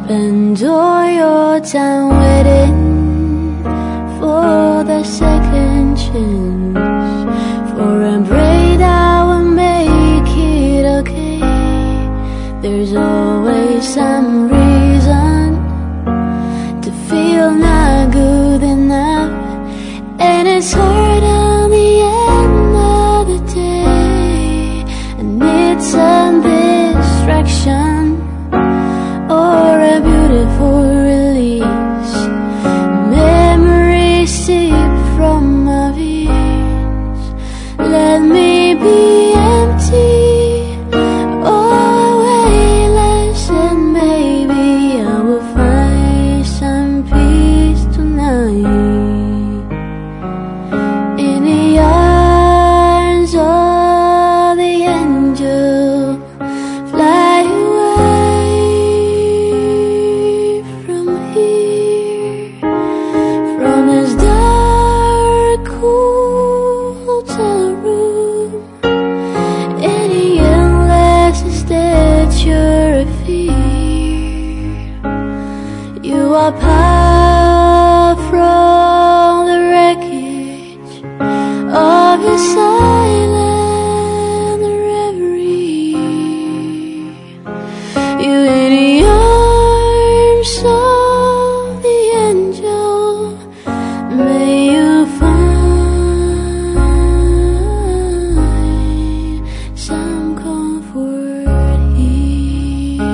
Spend all your time waiting for the second chance, for a break that will make it okay. There's always some reason to feel not good enough, and it's hard on the end of the day. I need some distraction or a beautiful release. Memories sip from my veins. Let me be empty, all weightless, and maybe I will find some peace tonight. In the arms of the angel, fly away from here, from this dark, cool hotel room. Any endless that you're a fear. You are part from the wreckage of your silent reverie. You in the arms of the angel, may you find some comfort here.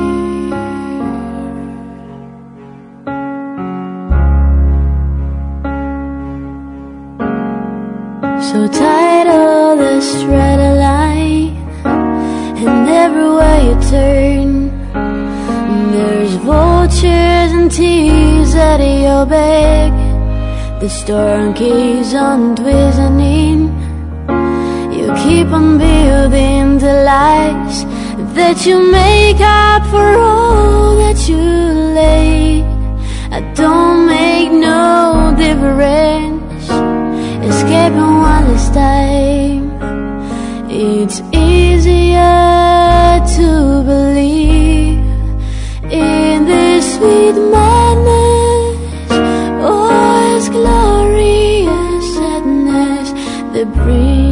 So tired of this red line, and everywhere you turn, there's vultures and thieves at your back. The storm keeps on twisting. You keep on building the lies that you make up for all that you lay. I don't make no difference, escaping one last time. It's easier to believe in this sweet madness, or this glorious sadness that brings